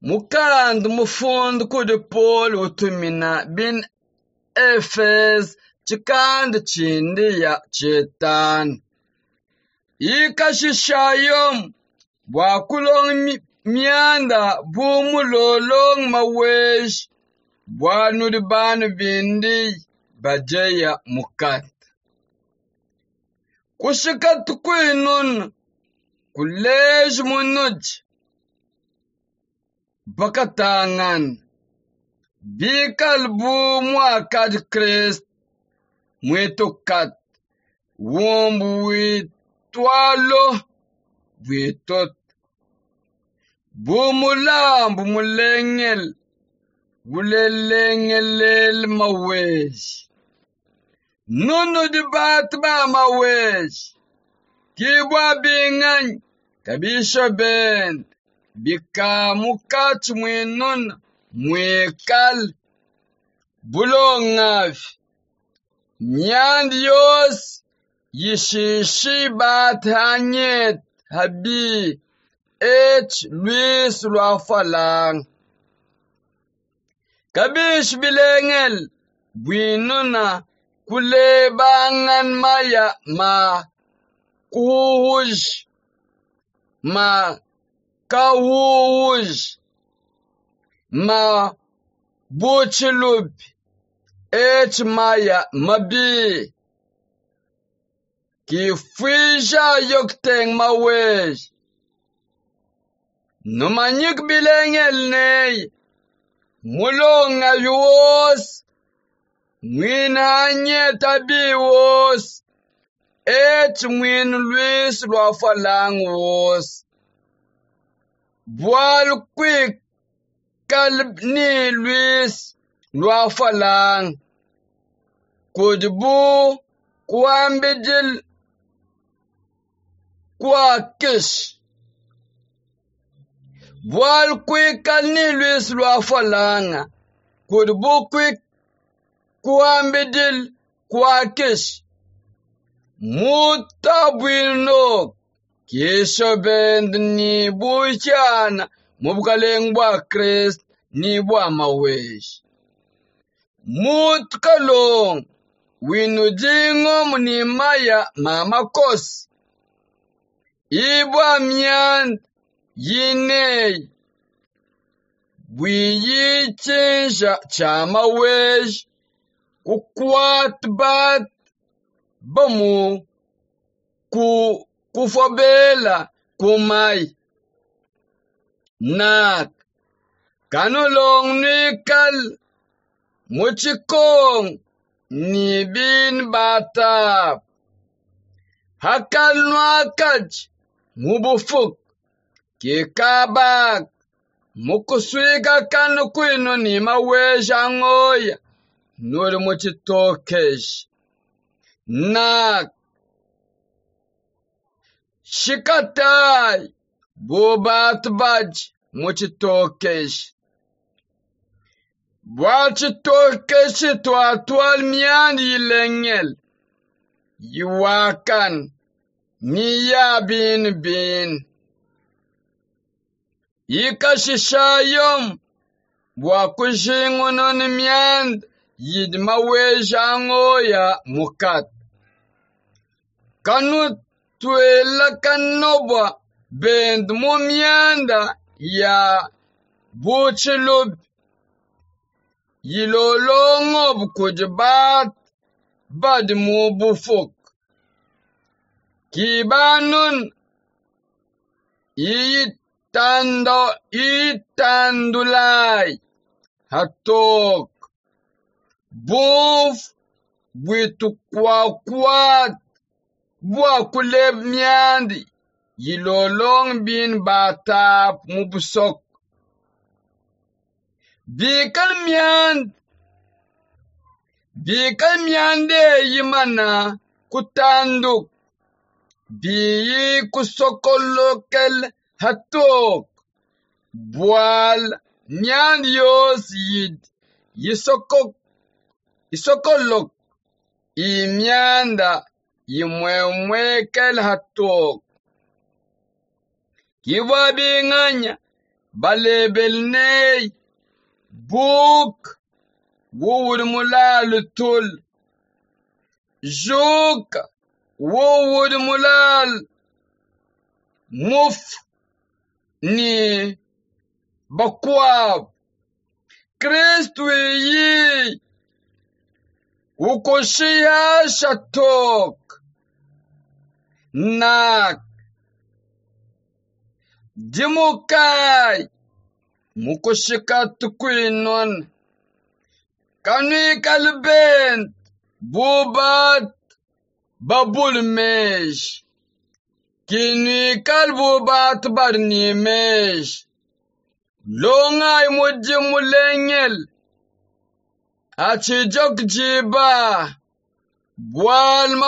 Mukand mufund kude Paul utumina bin Efes chikand chindi ya chetan. Ikashishayom wakulong mianda bumulolong mawesh wanudiban bindi bajeya mukat. Kushikat kuinun kulej munuj bakatangan bikal bu muakad Christ muetukat wombu witwalo witot bumulengel bulelengelel mawesh nunu di batba mawesh kibwa bingan kabisha ben bika mukat mwinun mwekal bulongaf nyand yos yishishi bat hanyet habi Luis Luafalang kabish bilengel buinuna kulebangan maya ma kuhuj ma kahuj ma buchilub maya mabi kifwisha yokteng mawesh numanyik bilengel ney mulonga yuos mwinanye tabiwos mwin Luis Luafalang wos bual quick kalb ni Luis Luafalang kudbu kuambijil kwa kish bual quick kal ni Luis Luafalang kudbu quick kuambijil kwa kish mutabwilno kisho bend ni buchana mubukaleng bwa Christ ni bwa mawesh mutkalong winujingo munimaya mamakos ibwa myan yinei bwiyichinja cha mawesh kukwat bat bamu kufobela kumai nak kanulong nikal muchikong ni bin batap hakal nwakaj mubufuk kikabak mukuswiga kanu kwino ni maweja ngoya nuri muchitokesh nak shikatai bubat baj muchitokesh Wachitokesh twatwal mian yilengel yiwakan niya bin yikashishayom wakushingunon mian yidmawejango ya mukat kanu twela kanobwa bend mumianda ya buchilub yilolongob kujibat bad mubufuk kibanun itandulai hatok buf witukwakwat bua kuleb miandi yilolong bin batap mubusok bikal miande yimana kutanduk biyi kusokolokel hatok bual miand yos yisokolok imianda yimwemwekel hatok kiwa binganya balebelnei buk wuwud mulal tul juk wuwud mulal muf ni bakwab Kristu yi ukoshia shatok nak dimukai mukoshika tukwinon kanui kalben bubat babul mesh kinui kalbubat barni mesh longai mujimulengel achijok jiba bwal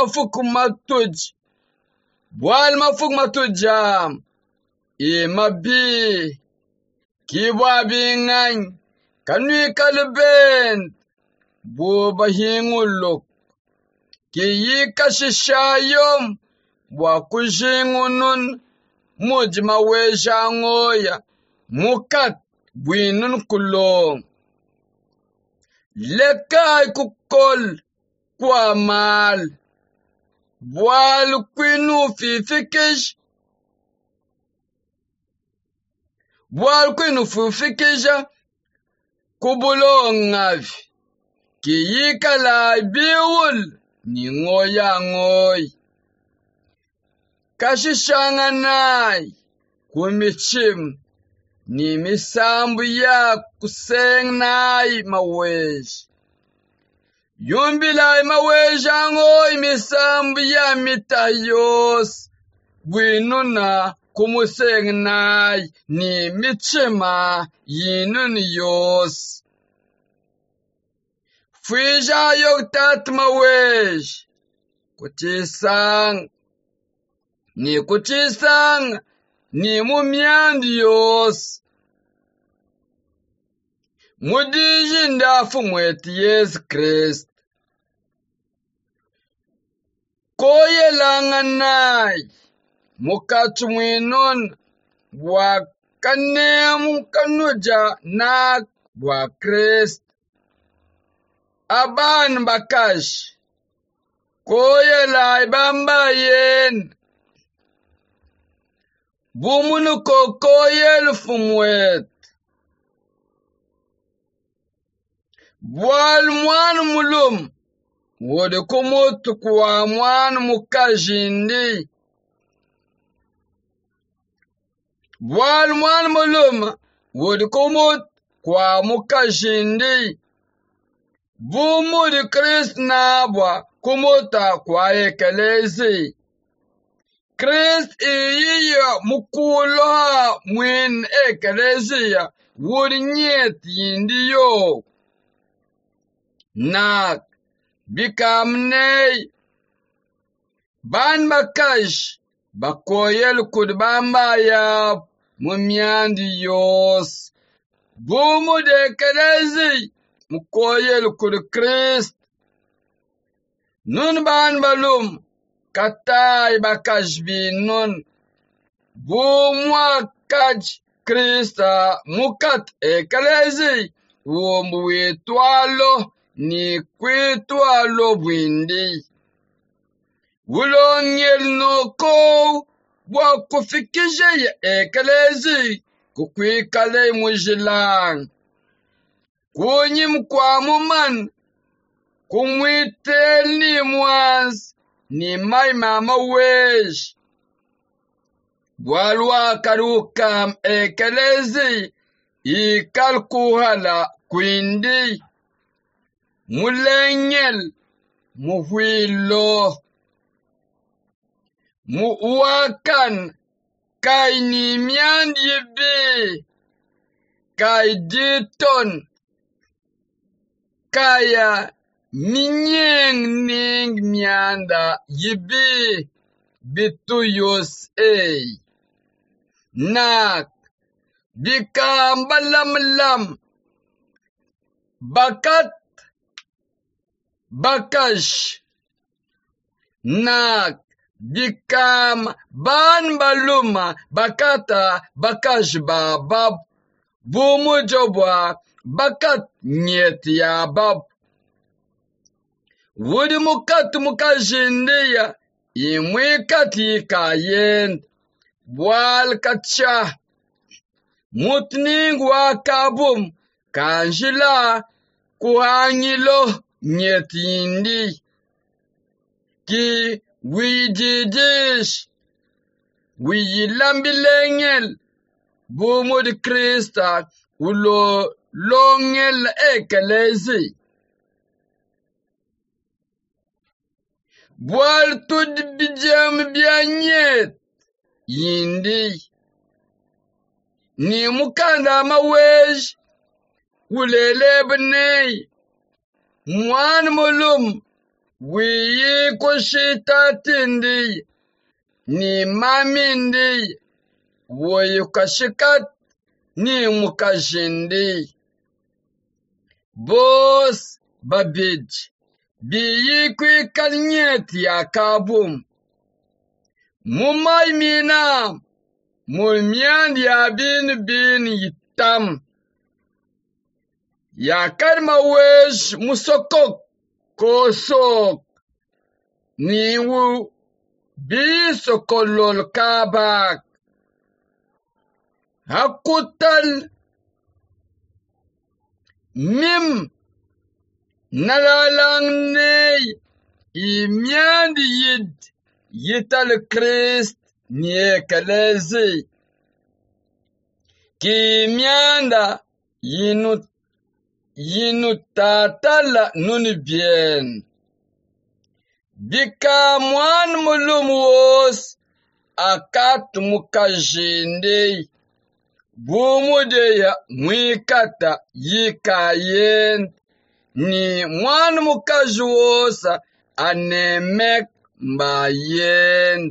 mafuk matujam mabi kibwa bingan kanui kalben buba hinguluk ki kashishayom bwa kujingunun mujma wejangoya mukat bwinun kulong lekai kukol kwa mal bwal kwinu fifikisha kubulongavi kiyikala biwul ni ngoya ngoy kashishanganai kumichim ni misambu ya kusengnai mawej yumbilai mawej angoy misambu ya mitayos bwinuna kumusengnai ni michima yinun yos Fija yok tat mawej kuchisang ni mumiandios mudijinda fumweti Yesu Christ koyelanganai mukachumwinon bwa kanemu kanuja nak bwa Christ aban bakash koyelai bambayen bumunu koyel fumwet bwal mwan mulum wode kumut kwa mwan mukajindi bwal mwan mulum wode kumut kwa mukajindi bumu di Christ nabwa kumuta kwa ekelezi Christ iya mukuloha mwin ekelezi ya wurinyet yindiyo nak bikamnei ban bakash bakoyel kudbamba ya mumyandi yos bumu di ekelezi mukoyel kud Christ nun ban balum katai bakash binun bumwa kaj Krista mukat ekalezi witwalo ni kwitwalo bwindi wulongel no ko bwa kufikije ya ekalezi kukwikale mujilang kunyim kwa muman kumwitel ni mwaz ni mai mama wesh bwalwa karukam ekelezi ikalkuhala kwindi mulengel muhwilo muwakan kai ni myand yibi kai diton kaya minyeng ning myanda yibi bituyos nak bikam balam bakat bakash nak bikam ban baluma bakata bakash babab bumu jobwa bakat nyet ya bab. Wudi mukat mukajindiya imwikati kayen bwal katcha mutning wa kabum kanjila kuhangilo nyetindi ki wijijish wiyilambilengel bumud Krista ulo longel ekelezi bwal tud bijam bianyet yindi ni mukanda mawej ulele bnei mwan mulum wiyi kushita tindi ni mamindi woyukashikat ni mukashindi bos babij biyi kwi kalnyet ya kabum mumay mina mulmiand ya bin yitam ya karma wesh musokok kosok niwu bi sokolol kabak hakutal mim nalalang ney imiand yital Krist nie kalezi ki mianda yinu tatala nuni bien bika mwan mulum wos akat mukajinde bumude ya mwikata yikayen ni mwan mukajwosa anemek mbayen